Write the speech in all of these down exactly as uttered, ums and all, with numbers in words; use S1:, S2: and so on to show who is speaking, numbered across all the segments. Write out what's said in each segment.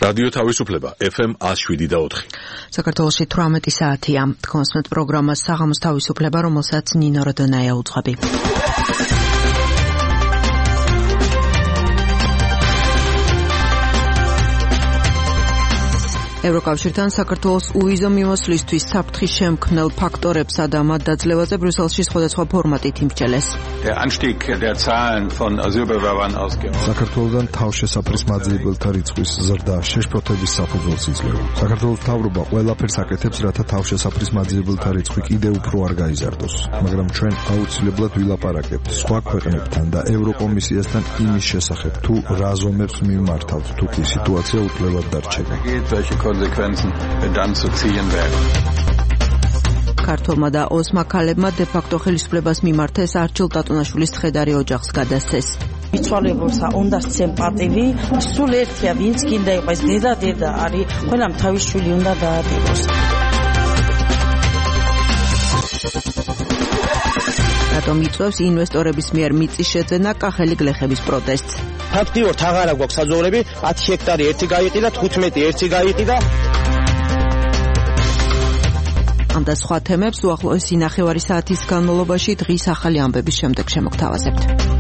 S1: რადიო თავისუფლება ეფ ემ one oh seven და four.
S2: საქართველოში თვრამეტი საათია. Თქვენსმეთ პროგრამას საღამოს თავისუფლება, რომელსაც ნინო როდონაია უძღვები. ევროკავშირთან საქართველოს უვიზო მიმოსვლისთვის საფრთხის შემქმნელ ფაქტორებსა და მათ დაძლევაზე ბრიუსელში სხვადასხვა ფორმატით იმსჯელეს.
S3: საქართველოსთან თავშესაფრის მაძიებელთა რიცხვის ზრდა შეშფოთების საფუძველს იძლევა. საქართველოს მთავრობა ყველაფერს აკეთებს, რათა თავშესაფრის მაძიებელთა რიცხვი კიდევ უფრო არ გაიზარდოს, მაგრამ ჩვენ აუცილებლად ვილაპარაკებთ სხვა ქვეყნებთან და ევროკომისიასთან იმის შესახებ, თუ რა ზომებს მიმართავთ, თუ კი სიტუაცია უთლებად დარჩება.
S2: ქართულმა და ოსმა ქალებმა დე-ფაქტო ხელისუფლებას მიმართეს არჩილ ტატუნაშვილის ცხედარი ოჯახს გადასცეს.
S4: მიცვალებულსა უნდა სცემ პატივი, სულ ერთია, ვინც გინდა იყოს დედა დედა არის, ყველამ თავის შვილი უნდა დაადებას.
S2: რატომ იწვევს ინვესტორების მიერ მიწის შეძენა კახელი გლეხების პროტესტს?
S5: ფაქტიურად აღარა გვაქვს საძოვრები, ათი ჰექტარი ერთი გაიყიდა, თხუთმეტი ერთი გაიყიდა.
S2: ამ და სხვა თემებს უახლოესი ნახევარი საათის განმავლობაში დღის ახალი ამბების შემდეგ შემოგთავაზებთ.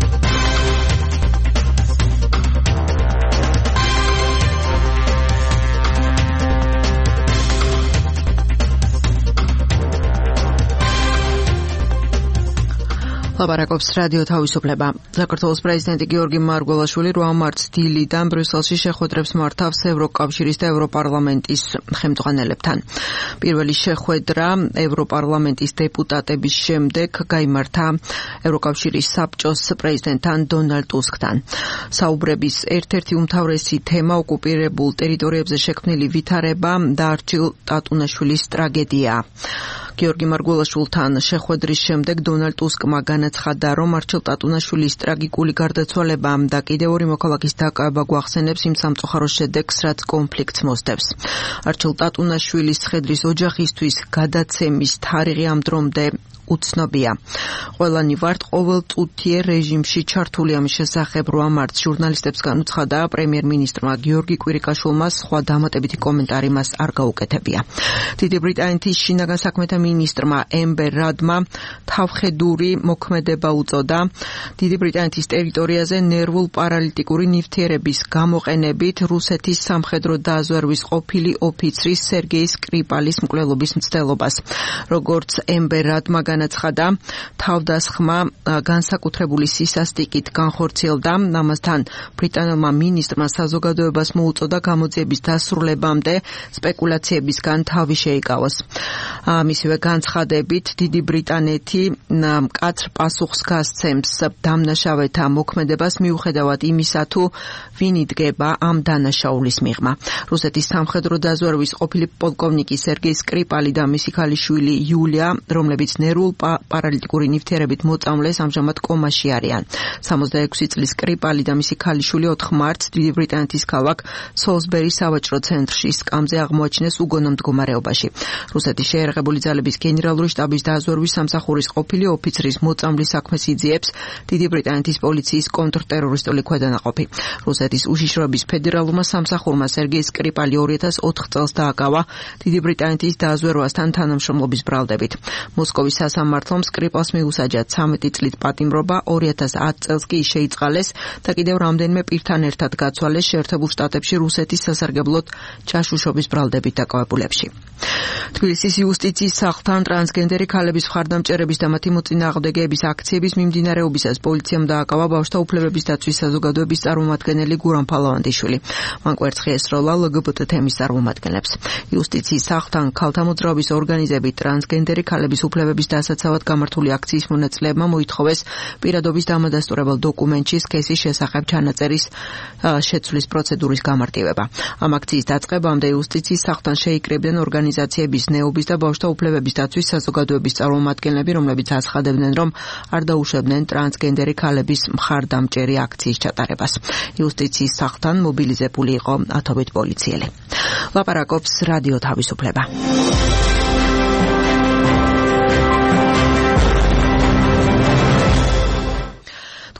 S2: ლაპარაკობს რადიო თავისუფლება. საქართველოს პრეზიდენტი გიორგი მარგველაშვილი რვა მარტს დილიდან ბრიუსელში შეხვედრებს მართავს ევროკავშირის და ევროპარლამენტის ხელმძღვანელებთან. პირველი შეხვედრა ევროპარლამენტის დეპუტატების შემდეგ გაიმართა ევროკავშირის საბჭოს პრეზიდენტთან დონალდ ტუსკთან. საუბრების ერთ-ერთი უმთავრესი თემა ოკუპირებულ ტერიტორიებზე შექმნილი ვითარება და არჩილ ტატუნაშვილის ტრაგედიაა. გიორგი მარგველაშვილთან შეხვედრის შემდეგ დონალდ ტუსკმა განაცხადა, რომ არჩილ ტატუნაშვილის ტრაგიკული გარდაცვალება და კიდევ ორი მოქალაქის დაკავება გვახსენებს იმ სამწუხაროს შედეგს, რაც კონფლიქტს მოსდევს. არჩილ ტატუნაშვილის ცხედრის ოჯახისთვის გადაცემის თარიღი ამ დრომდე უცნობია. ყველანი ვართ ყოველწუთიერ რეჟიმში ჩართული ამის შესახებ რვა მარტს ჟურნალისტებს განუცხადა პრემიერ-მინისტრმა გიორგი კვირიკაშვილმა, სხვა დამატებითი კომენტარი მას არ გაუკეთებია. დიდი ბრიტანეთის შინაგან საქმეთა მინისტრმა ემბერ რადმა თავხედური მოქმედება უწოდა დიდი ბრიტანეთის ტერიტორიაზე ნერვულ პარალიტიკური ნივთიერების გამოყენებით რუსეთის სამხედრო დაზვერვის ყოფილი ოფიცრის სერგეი სკრიპალის მკვლელობის მცდელობას. როგორც ემბერ რადმა განაცხადა, თავდასხმა განსაკუთრებული სისასტიკით განხორციელდა. ამასთან ბრიტანელმა მინისტრმა საზოგადოებას მოუწოდა გამოძიების დასრულებამდე სპეკულაციებისგან თავი შეიკავოს. მისივე განცხადებით დიდი ბრიტანეთი მკაცრ პასუხს გასცემს დამნაშავეთა მოქმედებას მიუხედავად იმისა, თუ ვინ იდგება ამ დანაშაულის მიღმა. რუსეთის სამხედრო დაზვერვის ყოფილი პოლკოვნიკი სერგეი სკრიპალი და მისი ქალიშვილი იულია, რომლებიც ნერვულ პარალიტიკური ნივთიერებით მოწამლეს, ამჟამად კომაში არიან. სამოცდაექვსი წლის სკრიპალი და მისი ქალიშვილი ოთხ მარტს დიდი ბრიტანეთის ქალაქ სოლსბერის სავაჭრო ცენტრში სკამზე აღმოაჩინეს უგონო მდგომარეობაში. რუსეთის შეიარაღებული ძალების გენერალური შტაბის დაზვერვის სამსახურის ყოფილი ოფიცრის მოწამვლის საქმეს იძიებს დიდი ბრიტანეთის პოლიციის კონტრტერორისტული ქვედანაყოფი. რუსეთის უშიშროების ფედერალურმა სამსახურმა სერგეი სკრიპალი ორი ათას ოთხ წელს დააკავა დიდი ბრიტანეთის დაზვერვასთან თანამშრომლობის ბრალდებით. მოსკოვის სასამართლომ სკრიპალს მიუსაჯა ცამეტი წლით პატიმრობა, ორი ათას ათ წელს კი შეიწყალეს და კიდევ რამდენიმე პირთან ერთად გაცვალეს შეერთებულ შტატებში რუსეთის სასარგებლოდ ჩაშუშობის ბრალდებით დაკავებულებში. თბილისის იუსტიციის სახლთან ტრანსგენდერი ქალების მხარდამჭერების და მათი მოწინააღმდეგეების აქციების მიმდინარეობისას პოლიციამ დააკავა ბავშვთა უფლებების დაცვის საზოგადოების წარმომადგენელი გურამ ფალავანდიშვილი. მან კვერცხი ესროლა ელ გი ბი ტი თემის წარმომადგენლებს. იუსტიციის სახლთან ქალთა მოძრაობის ორგანიზებით ტრანსგენდერი ქალების უფლებების დასაცავად გამართული აქციის მონაწილეებმა მოითხოვეს პირადობის დამადასტურებელ დოკუმენტში სქესის შესახებ ჩანაწერის შეცვლის პროცედურის გამარტივება. ამ აქციის დაწყებამდე იუსტიციის სახლთან შეიკრიბნენ ორგანიზაციების ნეობის და ბავშვთა უფლებების დაცვის საზოგადოების წარმომადგენლები, რომლებიც აცხადებდნენ, რომ არ დაუშვებდნენ ტრანსგენდერი ქალების მხარდამჭერი აქციის ჩატარებას. იუსტიციის სახლთან მობილიზებული იყო ათობით პოლიციელი. ლაპარაკობს რადიო თავისუფლება.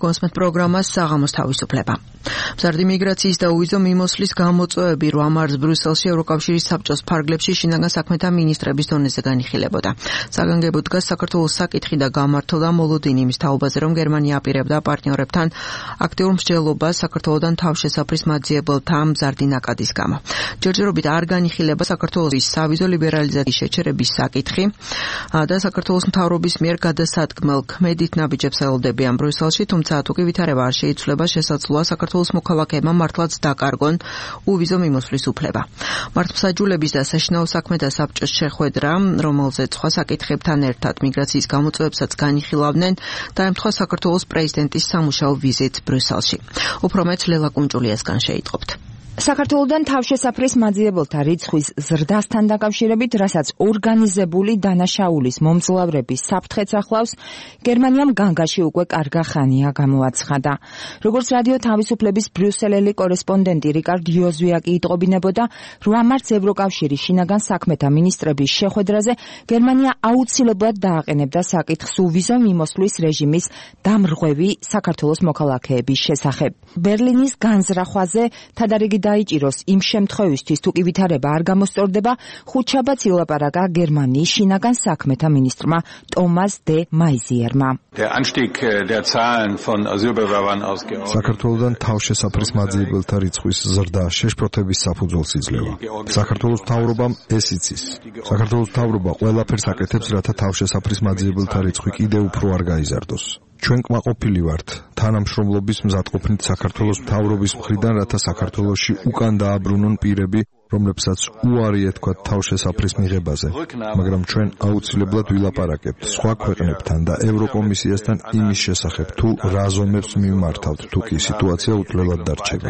S2: თქვენსმეთ პროგრამას საღამოს თავისუფლება. მზარდი მიგრაციის და უვიზო მიმოსვლის გამოწვევები რვა მარტს ბრიუსელში ევროკავშირის საბჭოს ფარგლებში შინაგან საქმეთა მინისტრების დონეზე განიხილებოდა. საგანგებო დგას საქართველოს საკითხი და გამართლდა მოლოდინი იმის თაობაზე, რომ გერმანია აპირებდა პარტნიორებთან აქტიურ მსჯელობას საქართველოსთან თავშესაფრის მაძიებელთა მზარდი ნაკადის გამო. ჯერჯერობით არ განიხილება საქართველოს სავიზო ლიბერალიზაციის შეჩერების საკითხი და საქართველოს მთავრობის მიერ გადასადგმელ ქმედით ნაბიჯებს ელოდებიან ბრიუსელში, თუმცა თუ კი ვითარება არ შეიცვლება, შესაძლოა საქართველოს მოქალაქეებმა მართლაც დაკარგონ უვიზო მიმოსვლის უფლება. მართლმსაჯულების და საშინაო საქმეთა საბჭოს შეხვედრა, რომელზეც სხვა საკითხებთან ერთად მიგრაციის გამოწვევებსაც განიხილავდნენ, დაემთხვა საქართველოს პრეზიდენტის სამუშაო ვიზიტს ბრიუსელში. უფრო მეტ ლელა კუნჭულიასგან შეიტყობთ.
S6: საქართველოსთან თავშესაფრის მაძიებელთა რიცხვის ზრდასთან დაკავშირებით, რასაც ორგანიზებული დანაშაულის მომძლავრების საფრთხეც ახლავს, გერმანიამ განგაში უკვე კარგა ხანია გამოაცხადა. როგორც რადიო თავისუფლების ბრიუსელელი კორესპონდენტი რიკარდ იოზვიაკი იტყობინებოდა, რვა მარტს ევროკავშირის შინაგან საქმეთა მინისტრების შეხვედრაზე გერმანია აუცილებლად დააყენებდა საკითხს უვიზო მიმოსვლის რეჟიმის დამრღვევი საქართველოს მოქალაქეების შესახებ. ბერლინის განზრახვაზე თადარიგი დაიჭიროს იმ შემთხვევისთვის, თუ კი ვითარება არ გამოსწორდება, ხუთშაბათს ილაპარაკა გერმანიის შინაგან საქმეთა მინისტრმა ტომას დე მაიზიერმა.
S3: საქართველოსთან თავშესაფრის მაძიებელთა რიცხვის ზრდა შეშფოთების საფუძველს იძლევა. საქართველოს მთავრობამ ეს იცის. საქართველოს მთავრობა ყველაფერს აკეთებს, რათა თავშესაფრის მაძიებელთა რიცხვი კიდევ უფრო არ გაიზარდოს. ჩვენ კმაყოფილი ვართ თანამშრომლობის მზადყოფნით საქართველოს მთავრობის მხრიდან, რათა საქართველოში უკან დააბრუნონ პირები, რომლებსაც უარი ეთქვათ თავშესაფრის მიღებაზე, მაგრამ ჩვენ აუცილებლად ვილაპარაკებთ სხვა ქვეყნებთან და ევროკომისიასთან იმის შესახებ, თუ რა ზომებს მივმართავთ, თუ კი სიტუაცია უცვლელად დარჩება.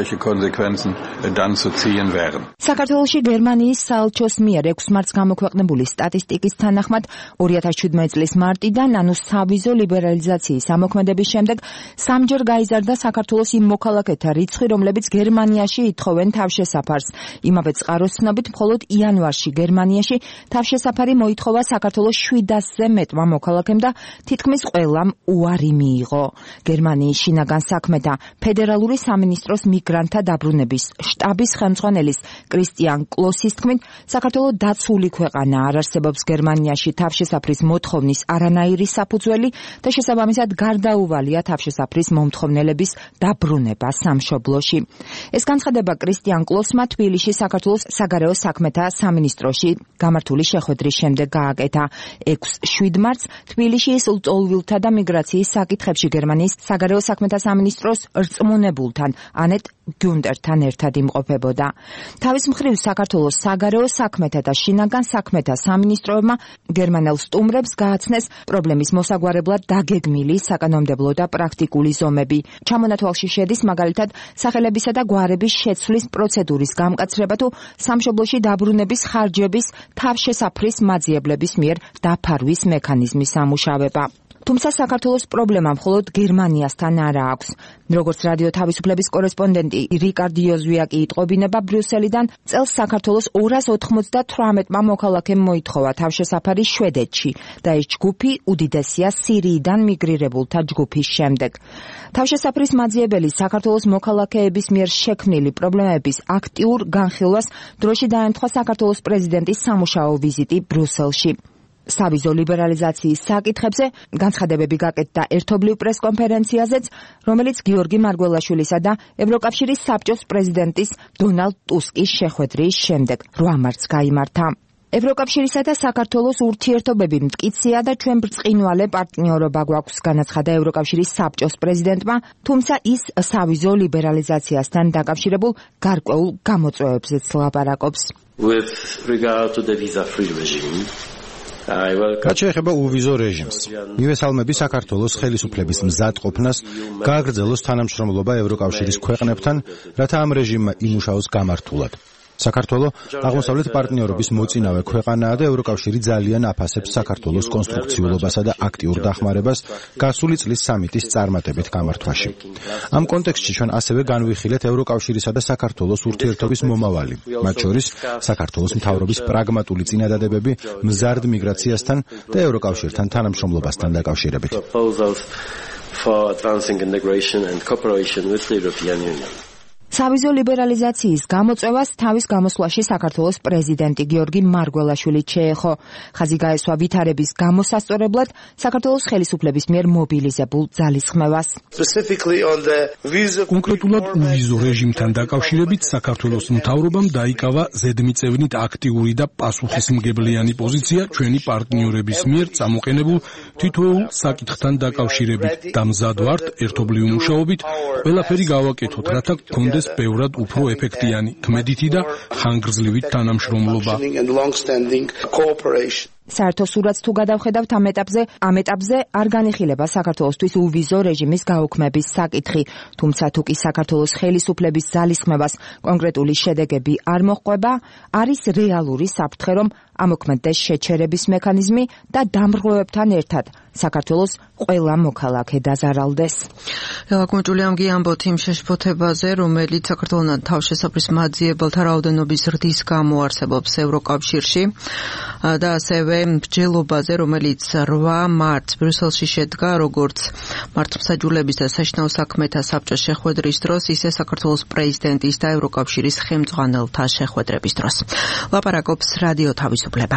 S6: საქართველოში გერმანიის საელჩოს მიერ ექვს მარტს გამოქვეყნებული სტატისტიკის თანახმად, ორი ათას შვიდმეტი წლის მარტიდან, ანუ სავიზო ლიბერალიზაციის ამოქმედების შემდეგ, სამჯერ გაიზარდა საქართველოს იმ მოქალაქეთა რიცხვი, რომლებიც გერმანიაში ითხოვენ თავშესაფარს. იმავე წყაროს ცნობით, მხოლოდ იანვარში გერმანიაში თავშესაფარი მოითხოვა საქართველოს შვიდასზე მეტმა მოქალაქემ და თითქმის ყველამ უარი მიიღო. გერმანიის შინაგან საქმეთა ფედერალური სამინისტროს მიგრანტთა დაბრუნების შტაბის ხელმძღვანელის კრისტიან კლოსის თქმით, საქართველოს დაცული ქვეყანა არ არსებობს გერმანიაში თავშესაფრის მოთხოვნის არანაირი საფუძველი და შესაბამისად გარდაუვალია თავშესაფრის მომთხოვნელების დაბრუნება სამშობლოში. ეს განცხადება კრისტიან კლოსმა თბილისში საქართველოს საგარეო საქმეთა სამინისტროში გამართული შეხვედრის შემდეგ გააკეთა. ექვს შვიდ მარტს თბილისში ლტოლვილთა და მიგრაციის საკითხებში გერმანიის საგარეო საქმეთა სამინისტროს რწმუნებულთან ანეტ გუნდერთან ერთად იმყოფებოდა. თავის მხრივ საქართველოს საგარეო საქმეთა და შინაგან საქმეთა სამინისტროებმა გერმანელ სტუმრებს გააცნეს პრობლემის მოსაგვარებლად დაგეგმილი საკანონმდებლო და პრაქტიკული ზომები. ჩამონათვალში შედის მაგალითად სახელებისა და გვარების შეცვლის პროცედურის გამკაცრება თუ სამშობლოში დაბრუნების ხარჯების თავშესაფრის მაძიებლების მიერ დაფარვის მექანიზმის სამუშავება. თუმცა საქართველოს პრობლემა მხოლოდ გერმანიასთან არ აქვს. როგორც რადიო თავისუფლების კორესპონდენტი რიკარდ იოზვიაკი იტყობინება ბრიუსელიდან, წელს საქართველოს ორას ოთხმოცდათვრამეტმა მოქალაქემ მოითხოვა თავშესაფარი შვედეთში და ეს ჯგუფი უდიდესია სირიიდან მიგრირებულთა ჯგუფის შემდეგ. თავშესაფრის მაძიებელი საქართველოს მოქალაქეების მიერ შექმნილი პრობლემების აქტიურ განხილვას დროში დაემთხვა საქართველოს პრეზიდენტის სამუშაო ვიზიტი ბრიუსელში. სავიზო ლიბერალიზაციის საკითხებზე განცხადებები გაკეთდა ერთობლივ პრესკონფერენციაზეც, რომელიც გიორგი მარგველაშვილისა და ევროკავშირის საბჭოს პრეზიდენტის დონალდ ტუსკის შეხვედრის შემდეგ რვა მარტს გაიმართა. ევროკავშირისა და საქართველოს ურთიერთობები მტკიცეა და ჩვენ ბრწყინვალე პარტნიორობა გვაქვს, განაცხადა ევროკავშირის საბჭოს პრეზიდენტმა, თუმცა ის სავიზო ლიბერალიზაციასთან დაკავშირებულ გარკვეულ გამოწვევებზეც ლაპარაკობს.
S7: With regard to the visa-free regime,
S8: რაც შეეხება უვიზო რეჟიმს, მივესალმები საქართველოს ხელისუფლების მზადყოფნას გააგრძელოს თანამშრომლობა ევროკავშირის ქვეყნებთან, რათა ამ რეჟიმმა იმუშაოს გამართულად. საქართველოს აღმოსავლეთ პარტნიორობის მოწინავე ქვეყანაა და ევროკავშირი ძალიან აფასებს საქართველოს კონსტრუქციულობასა და აქტიურ დახმარებას გასული წლის სამიტის წარმატებით გამართვაში. ამ კონტექსტში ჩვენ ასევე განვიხილეთ ევროკავშირისა და საქართველოს ურთიერთობის მომავალი, მათ შორის საქართველოს მთავრობის პრაგმატული წინადადებები მზარდ მიგრაციასთან და ევროკავშირთან თანამშრომლობასთან დაკავშირებით.
S7: for advancing integration and cooperation with the European Union.
S6: სავიზო ლიბერალიზაციის გამოწვევას თავის გამოსვლაში საქართველოს პრეზიდენტი გიორგი მარგველაშვილი შეეხო. ხაზი გაესვა ვითარების გამოსასწორებლად საქართველოს ხელისუფლების მიერ მობილიზებულ ძალისხმევას.
S9: კონკრეტულად უვიზო რეჟიმთან დაკავშირებით საქართველოს მთავრობამ დაიკავა ზედმიწევნით აქტიური და პასუხისმგებლიანი პოზიცია ჩვენი პარტნიორების მიერ წამოყენებულ თითოეულ საკითხთან დაკავშირებით და მზად ვართ ერთობლივი მუშაობით ყველაფერი გავაკეთოთ, რათა გქონდეს ბევრად უფრო ეფექტიანი, ქმედითი და ხანგრძლივი თანამშრომლობა.
S6: საერთო სურათს თუ გადავხედავთ ამ ეტაპზე, ამ ეტაპზე არ განიხილება საქართველოსთვის უვიზო რეჟიმის გაუქმების საკითხი, თუმცა თუ კი საქართველოს ხელისუფლების ძალისხმევას კონკრეტული შედეგები არ მოჰყვება, არის რეალური საფრთხე, რომ ამოქმედდეს შეჩერების მექანიზმი და დამრღვევებთან ერთად საქართველოს ყველა მოქალაქე დაზარალდეს.
S2: ელაკმოჭული ამგი ამბობთ იმ შეშფოთებაზე, რომელიც საქართველოსთან თავშესაფრის მაძიებელთა რაოდენობის ზრდის გამო არსებობს ევროკავშირში და ასევე მსჯელობაზე, რომელიც რვა მარტს ბრიუსელში შედგა, როგორც მართლმსაჯულების და საშინაო საქმეთა საბჭოს შეხვედრის დროს, ისე საქართველოს პრეზიდენტის და ევროკავშირის ხელმძღვანელთა შეხვედრების დროს. ლაპარაკობს რადიო თავისუფლება.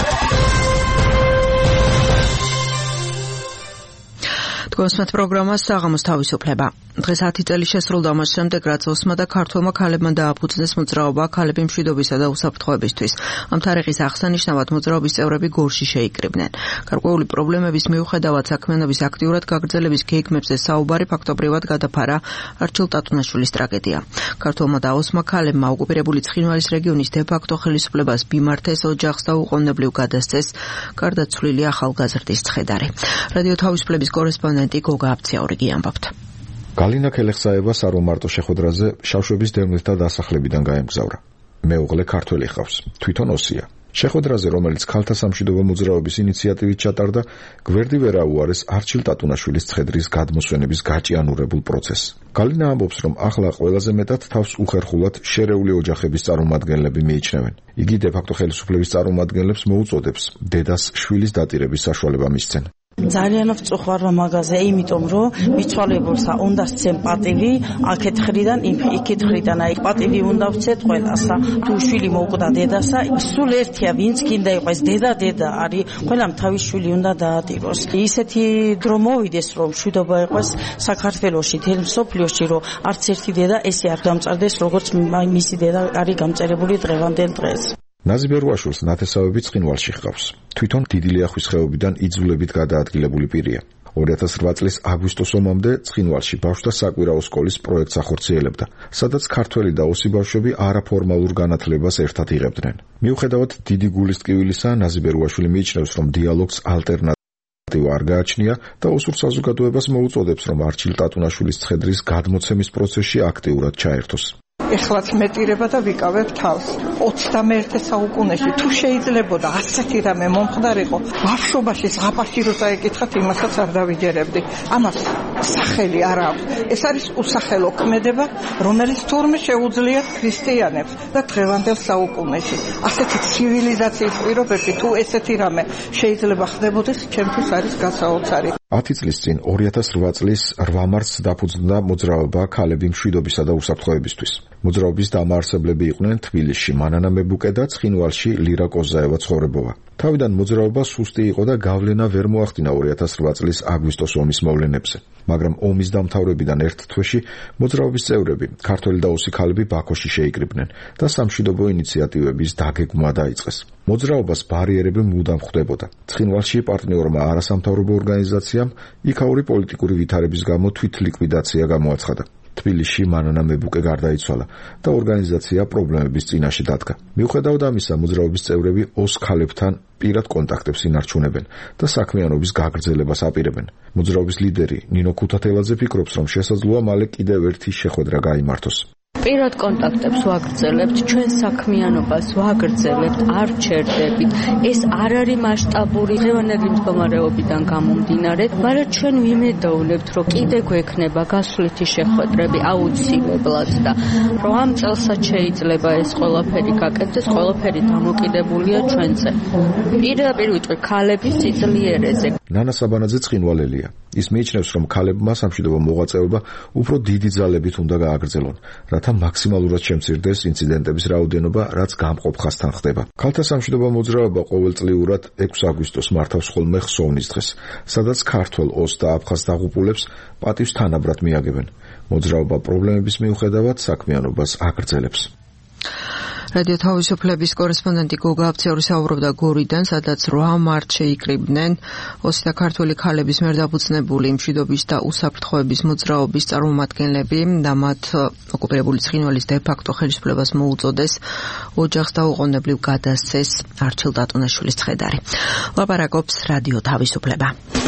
S2: თქვენს პროგრამას საღამოს თავისუფლება. დღეს ათი წელი შესრულდა მას შემდეგ, რაც ოსმა და ქართველმა ქალებმა დააფუძნეს მოძრაობა ქალები მშვიდობისა და უსაფრთხოებისთვის. ამ თარიღის აღსანიშნავად მოძრაობის წევრები გორში შეიკრიბნენ. გარკვეული პრობლემების მიუხედავად საქმიანობის აქტიურად გაგრძელების გეგმებზე საუბარი ფაქტობრივად გადაფარა არჩილ ტატუნაშვილის ტრაგედია. ქართველმა და ოსმა ქალებმა ოკუპირებული ცხინვალის რეგიონის დე-ფაქტო ხელისუფლებას ბიმართეს ოჯახს და უყოვნებლივ გადასცეს გარდაცვლილი ახალგაზრდის ცხედარი. რადიო თავისუფლების კორესპონდენტი გოგა აბციაურიგი ამბობთ.
S3: გალინა ქელეხსაევა სარომარტო შეხვედრაზე შავშვების დევნილთა დასახლებიდან გაემგზავრა. მეუღლე ქართველი ხავს, თვითონ ოსია. შეხვედრაზე, რომელიც ქალთა სამშვიდობო მოძრაობის ინიციატივით ჩატარდა, გვერდი ვერ აუარეს არჩილ ტატუნაშვილის ცხედრის გადმოსვენების გაჭიანურებულ პროცესს. გალინა ამბობს, რომ ახლა ყველაზე მეტად თავს უხერხულად შერეული ოჯახების წარმომადგენლები მიიჩნევენ. იგი დე-ფაქტო ხელისუფლების წარმომადგენლებს მოუწოდებს დედას შვილის დატირების საშუალება მისცენ.
S4: ძალიან ვწუხარ მაგაზე, იმიტომ რომ მიცვალებულსა უნდა სცენ პატივი, აქეთ ხრიდან, იქეთ ხრიდან, აი პატივი უნდა ვცეთ ყველასა. თუ შვილი მოუკვდა დედასა, სულ ერთია, ვინც გინდა იყოს დედა დედა არის, ყველამ თავის შვილი უნდა დაატიროს. ისეთი დრო მოვიდეს, რომ მშვიდობა იყოს საქართველოში, თელ მსოფლიოში, რომ არც ერთი დედა ესე არ გამწარდეს, როგორც მისი დედა არის გამწერებული დღევანდელ დღეს.
S3: ნაზიბ ერვაშვილს ნათესავები ცხინვალში ჰყავს. თვითონ დიდი ლიახვის ხეობიდან იძულებით გადაადგილებული პირია. ორი ათას რვა წლის აგვისტოს ომამდე ცხინვალში ბავშვთა საკვირაო სკოლის პროექტს ახორციელებდა, სადაც ქართველი და ოსი ბავშვები არაფორმალურ განათლებას ერთად იღებდნენ. მიუხედავად დიდი გულის ტკივილისა, ნაზიბ ერვაშვილი მიიჩნევს, რომ დიალოგს ალტერნატივა არ გააჩნია და ოსურ საზოგადოებას მოუწოდებს, რომ არჩილ ტატუნაშვილის ცხედრის გადმოცემის პროცესში აქტიურად ჩაერთოს.
S10: ეხლაც მეტირება და ვიკავებ თავს. ოცდამეერთე საუკუნეში თუ შეიძლებოდა ასეთი რამე მომხდარიყო, ბავშვობაში ზღაპარში რო წაეკითხათ, იმასაც არ დავიჯერებდი. ამას სახელი არ აქვს. ეს არის უსახელო ქმედება, რომელიც თურმე შეუძლია ქრისტიანებს და დღევანდელ საუკუნეში. ასეთი ცივილიზაციის პირობებში თუ ესეთი რამე შეიძლება ხდებოდეს, ჩემთვის არის გასაოცარი.
S3: ათი წლის წინ ორი ათას რვა წლის რვა მარტს დაფუძნდა მოძრაობა ქალები მშვიდობისა და უსაფრთხოებისთვის. მოძრაობის დამაარსებლები იყვნენ თბილისში მანანა მებუკე და ცხინვალში ლირა კოზაევა ცხოვრებოვა. თავიდან მოძრაობა სუსტი იყო და გავლენა ვერ მოახდინა ორი ათას რვა წლის აგვისტოს ომის მოვლენებზე. მაგრამ ომის დამთავრებიდან ერთ თვეში მოძრაობის წევრები, ქართველი და ოსი ქალები ბაქოში შეიკრიბნენ და სამშვიდობო ინიციატივების დაგეგმვა დაიწყეს. მოძრაობას ბარიერები მუდამ ხვდებოდა. ცხინვალში პარტნიორმა არასამთავრობო ორგანიზაციამ იქაური პოლიტიკური ვითარების გამო თვითლიკვიდაცია გამოაცხადა. თბილისში მანანა მებუკე გარდაიცვალა და ორგანიზაცია პრობლემების წინაშე დადგა. მიუხედავად ამისა, მოძრაობის წევრები ოს ქალებთან პირად კონტაქტებს ინარჩუნებენ და საქმიანობის გაგრძელებას აპირებენ. მოძრაობის ლიდერი ნინო ქუთათელაძე ფიქრობს, რომ შესაძლოა მალე კიდევ ერთი შეხვედრა გაიმართოს.
S11: პირად კონტაქტებს ვაგრძელებთ, ჩვენ საქმიანობას ვაგრძელებთ, არ ჩერდებით. ეს არ არის მასშტაბური დღევანდელი მდგომარეობიდან გამომდინარე, მაგრამ ჩვენ ვიმედოვნებთ, რომ კიდე გვექნება გასვლითი შეხვედრები აუცილებლად და რომ ამ წელსაც შეიძლება ეს ყველაფერი გაკეთდეს, ყველაფერი დამოკიდებულია ჩვენზე. პირდაპირ ვიტყვი ქალების სიძლიერეზე.
S3: ნანა საბანაძე ცხინვალელია. ის მიიჩნევს, რომ ქალებმა სამშვიდობო მოღვაწეობა უფრო დიდი ძალებით უნდა გააგრძელონ, რათა მაქსიმალურად შემცირდეს ინციდენტების რაოდენობა, რაც გამყოფ ხაზთან ხდება. ქალთა სამშვიდობო მოძრაობა ყოველწლიურად ექვსი აგვისტოს მართავს ხოლმე ხსოვნის დღეს, სადაც ქართველ ოს და აფხაზ დაღუპულებს პატივს თანაბრად მიაგებენ. მოძრაობა პრობლემების მიუხედავად საქმიანობას აგრძელებს.
S2: რადიო თავისუფლების კორესპონდენტი გოგა აფციური საუბრობდა გორიდან, სადაც რვა მარტს შეიკრიბნენ ოსი და ქართველი ქალების მიერ დაფუძნებული მშვიდობის და უსაფრთხოების მოძრაობის წარმომადგენლები და მათ ოკუპირებული ცხინვალის დე-ფაქტო ხელისუფლებას მოუწოდეს ოჯახს დაუყოვნებლივ გადასცეს არჩილ დატონაშვილის ცხედარი. ლაპარაკობს რადიო თავისუფლება.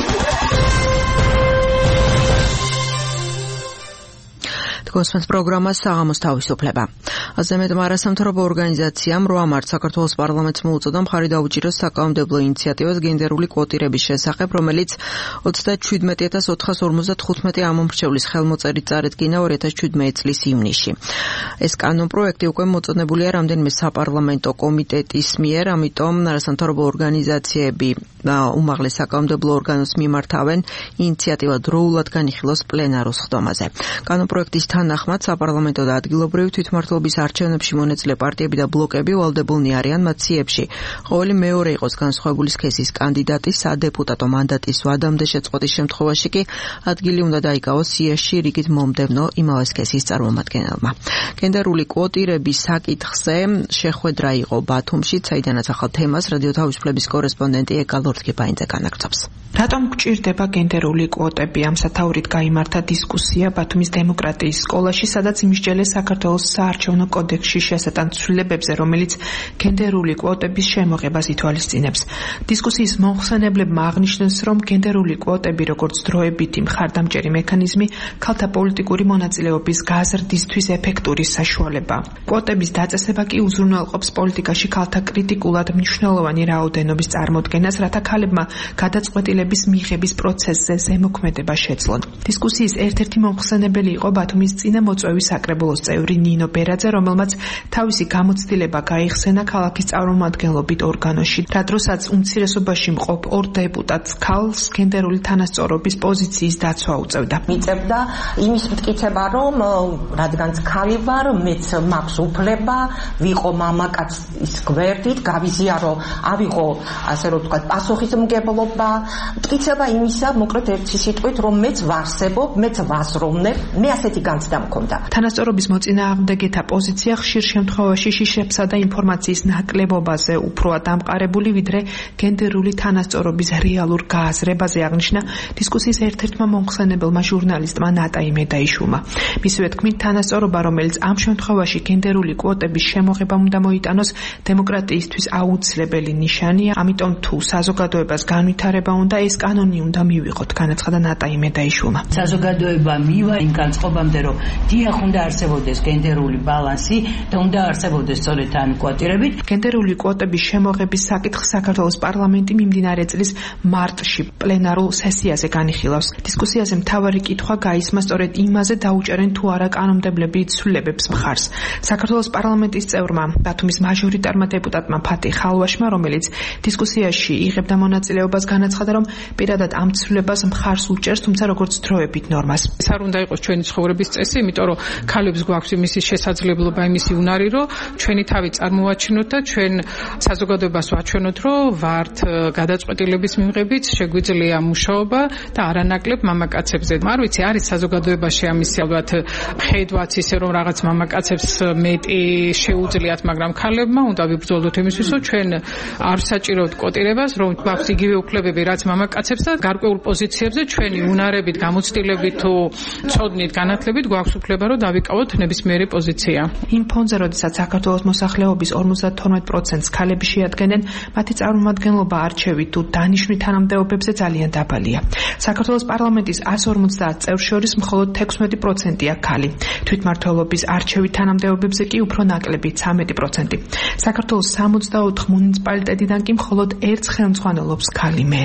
S2: გოსმენთ პროგრამა საღამოს თავისუფლება. აზე მეტ მარასამთავრობო ორგანიზაციამ რვა მარტს საქართველოს პარლამენტს მოუწოდა მხარი დაუჭიროს საკანონმდებლო ინიციატივას გენდერული კვოტირების შესახებ, რომელიც ოცდაჩვიდმეტი ათას ოთხას ორმოცდათხუთმეტი ამომრჩევლის ხელმოწერით წარედგინა ორი ათას შვიდმეტი წლის ივნისში. ეს კანონპროექტი უკვე მოწოდებულია რამდენიმე საპარლამენტო კომიტეტის მიერ, ამიტომ მარასამთავრობო ორგანიზაციები უმაღლეს საკანონმდებლო ორგანოს მიმართავენ ინიციატივა დროულად განიხილოს პლენარულ სხდომაზე. კანონპროექტის თანახმად საპარლამენტო და ადგილობრივი თვითმმართველობის არჩევნებში მონაწილე პარტიები და ბლოკები ვალდებულნი არიან მათ სიებში ყოველი მეორე იყოს განსხვავებული სქესის კანდიდატი სადეპუტატო მანდატის ვადამდე შეწყვეტის შემთხვევაში კი ადგილი უნდა დაიკავოს სიაში რიგით მომდევნო იმავე სქესის წარმომადგენელმა. გენდერული კვოტირების საკითხზე შეხვედრა იყო ბათუმში, საიდანაც ახალ თემას რადიო თავისუფლების კორესპონდენტი ეკა ლორთქიფაინძე განაგრძობს.
S12: რატომ გჭირდება გენდერული კვოტები? ამ სათაურით გაიმართა დისკუსია ბათუმის დემოკრატიის სკოლაში, სადაც იმსჯელეს საქართველოს საარჩევნო კოდექსში შესატან ცვლილებებზე, რომელიც გენდერული კვოტების შემოღებას ითვალისწინებს. დისკუსიის მომხსენებლებმა აღნიშნეს, რომ გენდერული კვოტები, როგორც დროებითი მხარდამჭერი მექანიზმი, ქალთა პოლიტიკური მონაწილეობის გაზრდისთვის ეფექტური საშუალებაა. კვოტების დაწესება კი უზრუნველყოფს პოლიტიკაში ქალთა კრიტიკულად მნიშვნელოვანი რაოდენობის წარმოდგენას, რათა ქალებმა გადაწყვეტილების მიღების პროცესზე ზემოქმედება შეძლონ. დისკუსიის ერთ-ერთი მომხსენებელი იყო ბათუმის წინამოწვევის საკრებულოს წევრი ნინო ბერაძე, რომელმაც თავისი გამოცდილება გაიხსენა ქალაქის წარმომადგენლობით ორგანოში, რა დროსაც უმცირესობაში მყოფ ორ დეპუტატს ქალს გენდერული თანასწორობის პოზიციის დაცვა უწევდა.
S13: მიწევდა იმის მტკიცება, რომ რადგანაც ქალი ვარ, მეც მაქვს უფლება ვიყო მამაკაცის გვერდით, გავიზიარო, ავიღო, ასე რომ ვთქვათ, პასუხისმგებლობა, მტკიცება იმისა, მოკლედ ერთი სიტყვით, რომ მეც ვარსებობ, მეც ვაზროვნებ, მე ასეთი განცდა მქონდა.
S12: თანასწორობის მოწინააღმდეგეთა პოზიცია ხშირ შემთხვევაში შიშებსა და ინფორმაციის ნაკლებობაზე უფროა დამყარებული, ვიდრე გენდერული თანასწორობის რეალურ გააზრებაზე, აღნიშნა დისკუსიის ერთ-ერთმა მომხსენებელმა ჟურნალისტმა ნატა იმედაიშვილმა. მისივე თქმით, თანასწორობა, რომელიც ამ შემთხვევაში გენდერული კვოტების შემოღებამ უნდა მოიტანოს, დემოკრატიისთვის აუცილებელი ნიშანია, ამიტომ თუ საზოგადოებას განვითარება უნდა, ეს კანონი უნდა მივიღოთ, განაცხადა ნატა იმედაიშვილმა.
S14: საზოგადოება მივა იმ განწყობამდე, რომ დიახ უნდა არსებობდეს გენდერული ბალანსი და უნდა არსებობდეს სწორედ ამ კვოტირებით.
S12: გენდერული კვოტების შემოღების საკითხს საქართველოს პარლამენტი მიმდინარე წლის მარტში პლენარულ სესიაზე განიხილავს. დისკუსიაზე მთავარი კითხვა გაისმა სწორედ იმაზე, დაუჭერენ თუ არა კანონმდებლები ცვლილებებს მხარს. საქართველოს პარლამენტის წევრმა, ბათუმის მაჟორიტარმა დეპუტატმა ფათი ხალვაშმა, რომელიც დისკუსიაში იღებდა მონაწილეობას, განაცხადა, რომ პირადად ამ ცვლილებას მხარს უჭერს, თუმცა როგორც დროებით ნორმას.
S15: ეს არ უნდა იყოს ჩვენი ცხოვრების წესი, იმიტომ რომ ქალებს გვაქვს იმისი შესაძლებლობა, იმისი უნარი, რომ ჩვენი თავი წარმოვაჩინოთ და ჩვენ საზოგადოებას ვაჩვენოთ, რომ ვართ გადაწყვეტილების მიღებით, შეგვიძლია მუშაობა და არანაკლებ მამაკაცებზე. არ ვიცი, არის საზოგადოებაში ამისი ალბათ ხედვაც ისე, რომ რაღაც მამაკაცებს მეტი შეუძლიათ, მაგრამ ქალებმა უნდა ვიბრძოლოთ იმისთვის, რომ ჩვენ არ საჭიროებთ კვოტირებას, რომ გვაქვს იგივე უფლებები, რაც მამაკაცებს და გარკვეულ პოზიციებზე ჩვენი უნარებით, გამოცდილებით თუ ცოდნით, განათლებით გვაქვს უფლება, რომ დავიკავოთ ნებისმიერი პოზიცია.
S12: იმ ფონზე, როდესაც საქართველოს მოსახლეობის ორმოცდათორმეტ პროცენტს ქალები შეადგენენ, მათი წარმომადგენლობა არჩევით თუ დანიშვნით თანამდებობებზე ძალიან დაბალია. საქართველოს პარლამენტის ას ორმოცდაათ წევრს შორის მხოლოდ თექვსმეტი პროცენტია ქალი. თვითმმართველობის არჩევით თანამდებობებზე კი უფრო ნაკლები ცხრამეტი პროცენტი. საქართველოს სამოცდაოთხ მუნიციპალიტეტიდან კი მხოლოდ ერთს ხელმძღვანელობს ქალი მერი.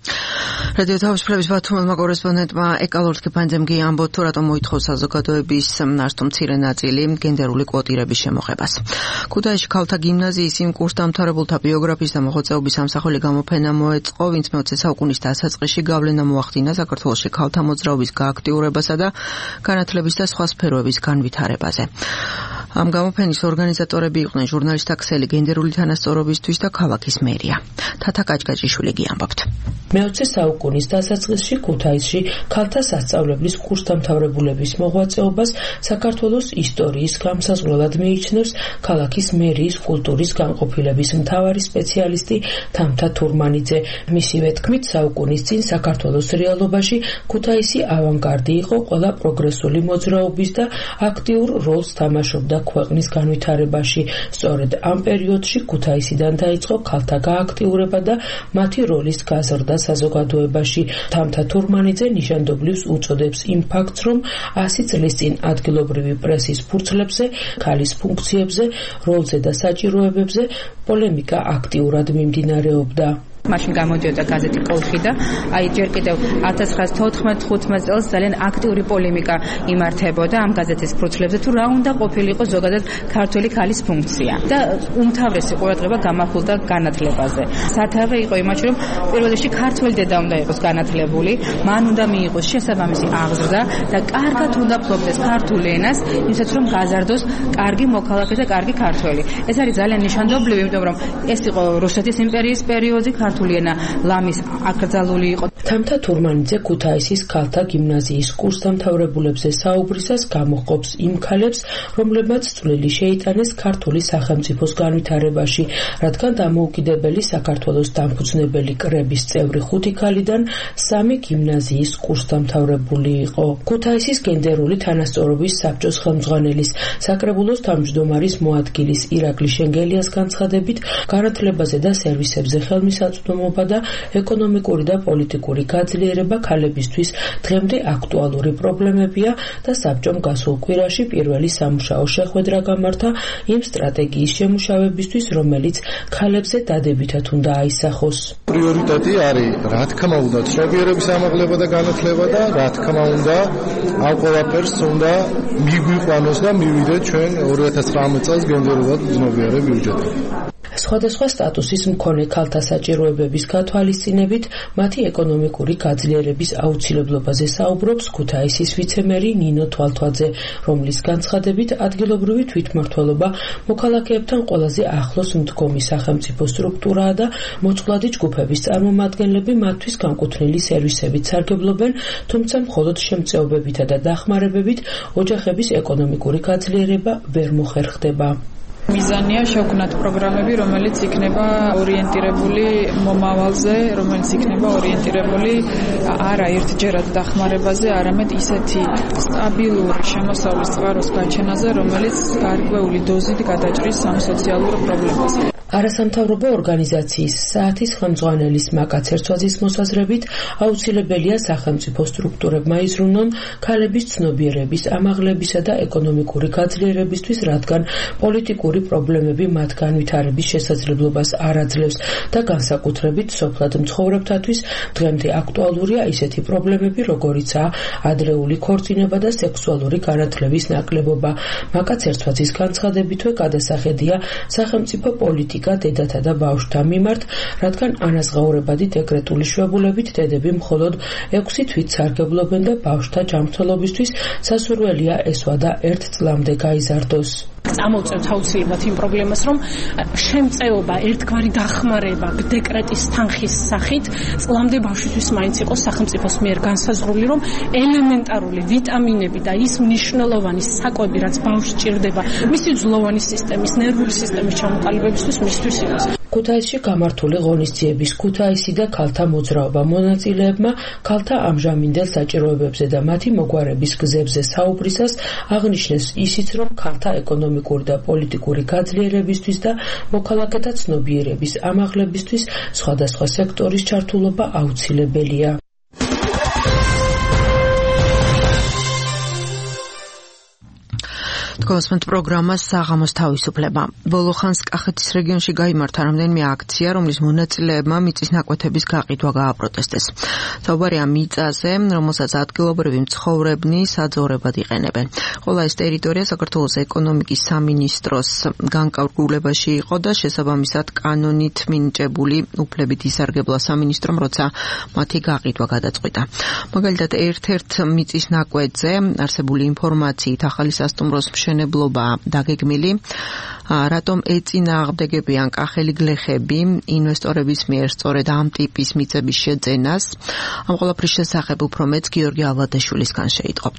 S2: რადიო თავისუფლების ბათუმელმა კორესპონდენტმა ეკალორ თქიფანძემგი ამბობ თუ რატომ მოითხოვს საზოგადოების ნაშტო მცირე ნაწილი გენდერული კვოტირების შემოღებას. ქუთაისში ქალთა გიმნაზიის იმ კურსდამთავრებულთა ბიოგრაფიის და მოღვაწეობის ამსახველი გამოფენა მოეწყო, ვინც მეოცე საუკუნის დასაწყისში გავლენა მოახდინა საქართველოში ქალთა მოძრაობის გააქტიურებასა და განათლების და სხვა სფეროების განვითარებაზე. ამ გამოფენის ორგანიზატორები იყვნენ ჟურნალისტთა ქსელი გენდერული თანასწორობისთვის და ქალაქის მერია. თათა კაჭკაჭიშვილი გიამბობთ.
S16: მეოცე საუკუნის დასაწყისში ქუთაისში ქალთა სასწავლებლის კურსდამთავრებულების მოღვაწეობას საქართველოს ისტორიის გამსაზღვრელად მიიჩნევს ქალაქის მერიის კულტურის განყოფილების მთავარი სპეციალისტი თამთა თურმანიძე. მისივე თქმით, საუკუნის წინ საქართველოს რეალობაში ქუთაისი ავანგარდი იყო ყველა პროგრესული მოძრაობის და აქტიურ როლს თამაშობდა ქვეყნის განვითარებაში. სწორედ ამ პერიოდში ქუთაისიდან დაიწყო ქალთა გააქტიურება და მათი როლის გაზრდა საზოგადოებაში. თამთა თურმანიძე ნიშანდობლივს უწოდებს იმ ფაქტს, რომ ასი წლის წინ ადგილობრივი პრესის ფურცლებზე, ქალის ფუნქციებზე, როლზე და საჭიროებებზე პოლემიკა აქტიურად მიმდინარეობდა.
S17: მაშინ გამოდიოდა გაზეთი კოლხი და აი ჯერ კიდევ ათას ცხრაას თოთხმეტ ხუთმეტ წელს ძალიან აქტიური პოლემიკა იმართებოდა ამ გაზეთის ფურცლებზე თუ რა უნდა ყოფილიყო ზოგადად ქართველი ქალის ფუნქცია და უმთავრესი ყურადღება გამახვილდა განათლებაზე. სათავე იყო იმაში, რომ პირველ რიგში ქართველი დედა უნდა იყოს განათლებული, მან უნდა მიიღოს შესაბამისი აღზრდა და კარგად უნდა ფლობდეს ქართულ ენას, იმისათვის რომ გაზარდოს კარგი მოქალაქე და კარგი ქართველი. ეს არის ძალიან ნიშანდობლივი, იმიტომ რომ ეს იყო რუსეთის იმპერიის პერიოდი, ქართული ენა ლამის აკრძალული იყო.
S16: თამთა თურმანიძე ქუთაისის ქალთა გიმნაზიის კურსდამთავრებულებზე საუბრისას გამოჰყოფს იმ ქალებს, რომლებმაც წვლილი შეიტანეს ქართული სახელმწიფოს განვითარებაში, რადგან დამოუკიდებელი საქართველოს დამფუძნებელი კრების წევრი ხუთი ქალიდან სამი გიმნაზიის კურსდამთავრებული იყო. ქუთაისის გენდერული თანასწორობის საბჭოს ხელმძღვანელის, საკრებულოს თავმჯდომარის მოადგილის ირაკლი შენგელიას განცხადებით, განათლებაზე და სერვისებზე ხელმისაწვდომობა და ეკონომიკური და პოლიტიკური გაძლიერება ქალებისთვის დღემდე აქტუალური პრობლემებია და საბჭომ გასულ კვირაში პირველი სამუშაო შეხვედრა გამართა იმ სტრატეგიის შემუშავებისთვის, რომელიც ქალებზე დადებითად უნდა აისახოს.
S3: პრიორიტეტი არის, რა თქმა უნდა, ცნობიერების ამაღლება და განათლება და რა თქმა უნდა, ამ ყველაფერს უნდა მიგვიყვანოს და მივიდეთ ჩვენ ორი ათას ცხრამეტ წელს გენდერულად ცნობიერებ ბიუჯეტი.
S16: სხვადასხვა სტატუსის მქონე ქალთა საჭიროებების გათვალისწინებით მათი ეკონომიკური გაძლიერების აუცილებლობაზე საუბრობს ქუთაისის ვიცემერი ნინო თვალთვაძე, რომლის განცხადებით ადგილობრივი თვითმმართველობა მოქალაქეებთან ყველაზე ახლოს მდგომი სახელმწიფო სტრუქტურაა და მოწყვლადი ჯგუფების წარმომადგენლები მათთვის განკუთვნილი სერვისებით სარგებლობენ, თუმცა მხოლოდ შემწეობებითა და დახმარებებით ოჯახების ეკონომიკური გაძლიერება ვერ მოხერხდება.
S15: მიზანია შევქმნათ პროგრამები, რომელიც იქნება ორიენტირებული მომავალზე, რომელიც იქნება ორიენტირებული არა ერთჯერად დახმარებაზე, არამედ ისეთი სტაბილური შემოსავლის წყაროს გაჩენაზე, რომელიც გარკვეული დოზით გადაჭრის ამ სოციალურ პრობლემას.
S16: არასამთავრობო ორგანიზაციის საათის ხელმძღვანელის მაკა ცერცვაძის მოსაზრებით აუცილებელია სახელმწიფო სტრუქტურებმა იზრუნონ ქალების ცნობიერების ამაღლებისა და ეკონომიკური გაძლიერებისთვის, რადგან პოლიტიკური პრობლემები მათ განვითარების შესაძლებლობას არ აძლევს და განსაკუთრებით სოფლად მცხოვრებთათვის დღემდე აქტუალურია ისეთი პრობლემები, როგორიცაა ადრეული ქორწინება და სექსუალური განათლების ნაკლებობა. მაკა ცერცვაძის განცხადებითვე გადასახედია სახელმწიფო პოლიტიკა დედათა და ბავშვთა მიმართ, რადგან ანაზღაურებადი დეკრეტული შვებულებით დედები მხოლოდ ექვსი თვით სარგებლობენ და ბავშვთა ჯანმრთელობისთვის სასურველია ეს ვადა ერთ წლამდე გაიზარდოს.
S18: წამოვწევთ აუცილებლად იმ პრობლემას, რომ შემწეობა, ერთგვარი დახმარება დეკრეტის თანხის სახით წლამდე ბავშვისთვის მაინც იყოს სახელმწიფოს მიერ განსაზღვრული, რომ ელემენტარული ვიტამინები და ის მნიშვნელოვანი საკვები, რაც ბავშვს სჭირდება, მისი ძვლოვანი სისტემის, ნერვული სისტემის ჩამოყალიბებისთვის მისთვის იყოს.
S16: ქუთაისში გამართული ღონისძიების ქუთაისი და ქალთა მოძრაობა მონაწილეებმა ქალთა ამჟამინდელ საჭიროებებზე და მათი მოგვარების გზებზე საუბრისას აღნიშნეს ისიც, რომ ქალთა ეკონომიკური და პოლიტიკური გაძლიერებისთვის და მოქალაქეთა ცნობიერების ამაღლებისთვის სხვადასხვა სექტორის ჩართულობა აუცილებელია.
S2: Კოსმენტ პროგრამა საღამოს თავისუფლება. ბოლო ხანს კახეთის რეგიონში გაიმართა რამდენიმე აქცია, რომლის მონაწილეებმა მიწის ნაკვეთების გაყიდვა გააპროტესტეს. საუბარია მიწაზე, რომელსაც ადგილობრივი მცხოვრებნი საძოვრებად იყენებენ. ყველა ეს ტერიტორია საქართველოს ეკონომიკის სამინისტროს განკარგულებაში იყო და შესაბამისად კანონით მინიჭებული უფლებით ისარგებლა სამინისტრომ, როცა მათი გაყიდვა გადაწყვიტა. მაგალითად, ერთ-ერთ მიწის ნაკვეთზე არსებული ინფორმაციით ახალი სასტუმროს მშენებლობა დაგეგმილი, რატომ ეწინააღმდეგებიან კახელი გლეხები ინვესტორების მიერ სწორედ ამ ტიპის მიწების შეძენას. ამ ყველაფრის შესახებ უფრო მეც გიორგი ალვადაშვილისგან შეიტყობთ.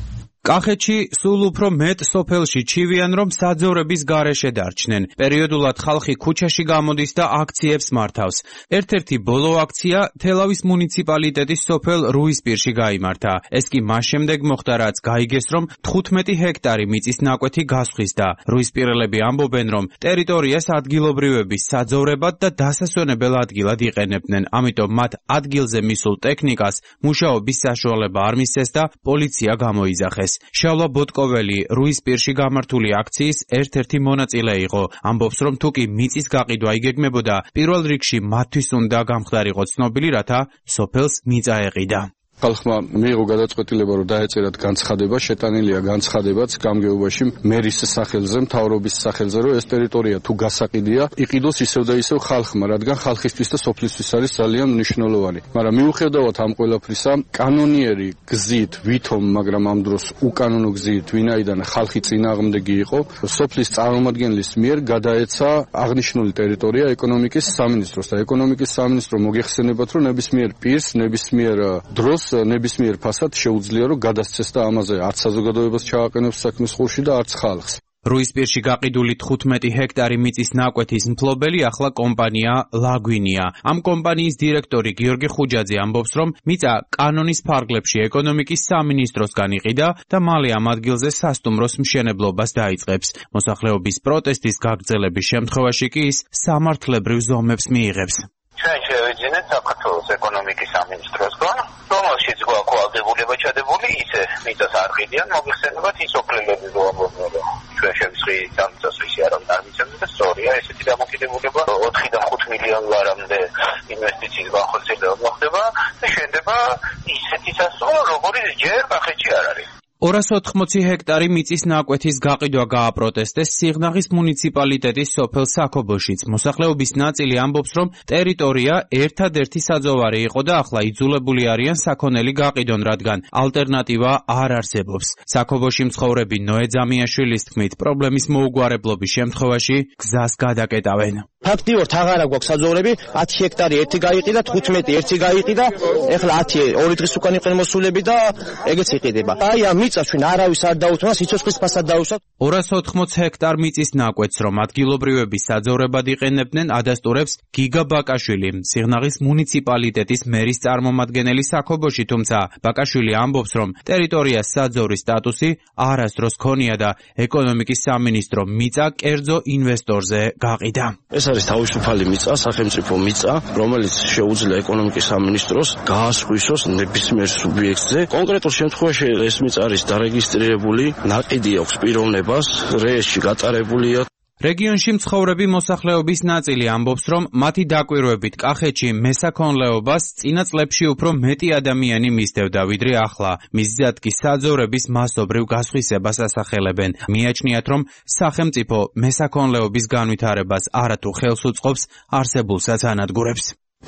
S19: კახეთში სულ უფრო მეტ სოფელში ჩივიან, რომ საძოვრების გარეშე დარჩნენ. პერიოდულად ხალხი ქუჩაში გამოდის და აქციებს მართავს. ერთ-ერთი ბოლო აქცია თელავის მუნიციპალიტეტის სოფელ რუისპირში გაიმართა. ეს კი მას შემდეგ მოხდა, რაც გაიგეს, რომ თხუთმეტი ჰექტარი მიწის ნაკვეთი გასხვისდა. რუისპირელები ამბობენ, რომ ტერიტორიას ადგილობრივების საძოვრებად და დასასვენებელ ადგილად იყენებდნენ. ამიტომ მათ ადგილზე მისულ ტექნიკას მუშაობის საშუალება არ მისცეს და პოლიცია გამოიძახეს. შავლა ბოტკოველი რუისპირში გამართული აქციის ერთ-ერთი მონაწილე იყო. ამბობს, რომ თუკი მიწის გაყიდვა იგეგმებოდა, პირველ რიგში მათთვის უნდა გამხდარიყო ცნობილი, რათა სოფელს მიწა ეყიდა.
S20: ხალხმა მიიღო გადაწყვეტილება, რომ დაეწერათ განცხადება, შეტანილია განცხადებაც გამგეობაში მერის სახელზე, მთავრობის სახელზე, რომ ეს ტერიტორია თუ გასაყიდია, იყიდოს ისევ და ისევ ხალხმა, რადგან ხალხისთვის და სოფლისთვის არის ძალიან მნიშვნელოვანი. მაგრამ მიუხედავად ამ ყველაფრისა, კანონიერი გზით, ვითომ, მაგრამ ამ დროს უკანონო გზით, ვინაიდან ხალხი წინააღმდეგი იყო, სოფლის წარმომადგენლის მიერ გადაეცა აღნიშნული ტერიტორია ეკონომიკის სამინისტროს და ეკონომიკის სამინისტრო მოგეხსენებათ, რომ ნებისმიერ პირს, ნებისმიერ დროს ნებისმიერ ფასად შეუძლია, რომ გადასცეს და ამაზე არც საზოგადოებას ჩააყენებს საქმის ხურში და არც ხალხს.
S19: რუისპირში გაყიდული თხუთმეტი ჰექტარი მიწის ნაკვეთის მფლობელი ახლა კომპანია ლაგვინია. ამ კომპანიის დირექტორი გიორგი ხუჯაძე ამბობს, რომ მიწა კანონის ფარგლებში ეკონომიკის სამინისტროსგან იყიდა და მალე ამ ადგილზე სასტუმროს მშენებლობას დაიწყებს. მოსახლეობის პროტესტის გაგრძელების შემთხვევაში კი ის სამართლებრივ ზომებს მიიღებს.
S21: ჩვენ შევეძინეთ საქართველოს ეკონომიკის სამინისტროსგან, რომელშიც გვაქვს ვალდებულება ჩადებული, ისე მიწას არ ყიდიან, მოგეხსენებათ ის ოფლელები რო ამბობენ, რომ ჩვენ შევსხდით ამ მიწას ვისი არავინ არ მიცემს და სწორია ესეთი დამოკიდებულება ოთხი და ხუთი მილიონი ლარამდე ინვესტიციის განხორციელება მოხდება და შენდება ისეთი სასტუმრო, როგორც ჯერ კახეთში არ არის.
S19: ორას ოთხმოცი ჰექტარი მიწის ნაკვეთის გაყიდვა გააპროტესტეს სიღნაღის მუნიციპალიტეტის სოფელ საქობოშიც. მოსახლეობის ნაწილი ამბობს, რომ ტერიტორია ერთადერთი საძოვარი იყო და ახლა იძულებული არიან საქონელი გაყიდონ, რადგან ალტერნატივა არ არსებობს. საქობოში მცხოვრები ნოე ძამიაშვილის თქმით, პრობლემის მოუგვარებლობის შემთხვევაში გზას გადაკეტავენ.
S5: ფაქტიურად აღარა გვაქვს საძოვრები, ათი ჰექტარი ერთი გაიყიდა, თხუთმეტი ერთი გაიყიდა, ეხლა ათი ორი დღის უკან იყვნენ მოსულები და ეგეც იყიდება. აი ამ მიწას ჩვენ არავის არ დაუთმას, სიცოცხლის ფასად დაუსვათ.
S19: ორას ოთხმოცი ჰექტარ მიწის ნაკვეთს, რომ ადგილობრივები საძოვრებად იყენებდნენ, ადასტურებს გიგა ბაკაშვილი, სიღნაღის მუნიციპალიტეტის მერის წარმომადგენელი საქობოში, თუმცა ბაკაშვილი ამბობს, რომ ტერიტორიას საძოვრის სტატუსი არასდროს ქონია და ეკონომიკის სამინისტრო მიწა კერძო ინვესტორზე გაყიდა.
S22: ეს არის თავისუფალი მიწა, სახელმწიფო მიწა, რომელიც შეუძლია ეკონომიკის სამინისტროს გაასხვისოს ნებისმიერ სუბიექტზე. კონკრეტულ შემთხვევაში ეს მიწა არის დარეგისტრირებული, ნაყიდი აქვს პიროვნებას, რეესტრი გატარებულია.
S19: რეგიონში მცხოვრები მოსახლეობის ნაწილი ამბობს, რომ მათი დაკვირვებით კახეთში მესაქონლეობას წინა წლებში უფრო მეტი ადამიანი მისდევდა, ვიდრე ახლა. მიზეზად კი საძოვრების მასობრივ გასხვისებას ასახელებენ. მიაჩნიათ, რომ სახელმწიფო მესაქონლეობის განვითარებას არათუ ხელს უწყობს, არსებულსაც ანადგურებს.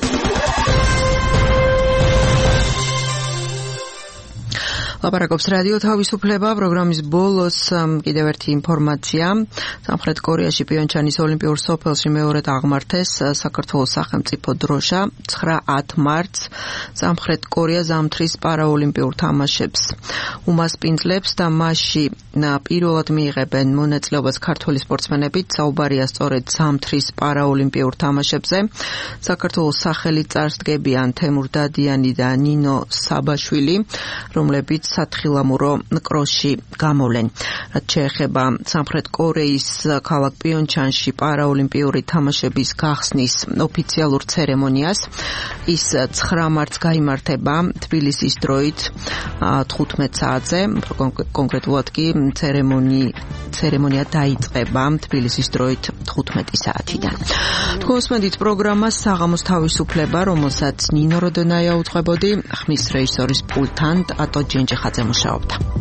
S2: ლაპარაკობს რადიო თავისუფლება, პროგრამის ბოლოს კიდევ ერთი ინფორმაცია. სამხრეთ კორეაში პიონჩანის ოლიმპიურ სოფელში მეორედ აღმართეს საქართველოს სახელმწიფო დროშა ცხრა ათ მარტს სამხრეთ კორეა ზამთრის პარაოლიმპიურ თამაშებს უმასპინძლებს და მასში პირველად მიიღებენ მონაწილეობას ქართველი სპორტსმენები. საუბარია სწორედ ზამთრის პარაოლიმპიურ თამაშებზე. საქართველოს სახელით წარსდგებიან თემურ დადიანი და ნინო საბაშვილი, რომლებიც სათხილამურო კროსში გამოვლენ. რაც შეეხება სამხრეთ კორეის ქალაქ პიონჩანში პარაოლიმპიური თამაშების გახსნის ოფიციალურ ცერემონიას, ის ცხრა მარტს გაიმართება თბილისის დროით თხუთმეტ საათზე, კონკრეტულად კი ცერემონია ცერემონია დაიწყება თბილისის დროით თხუთმეტი საათიდან. თქვენსმენდით პროგრამას საღამოს თავისუფლება, რომელსაც ნინო როდონაია უძღვებოდი, ხმის რეჟისორის პულტთან ატო ჯენჯეხაძე მუშაობდა.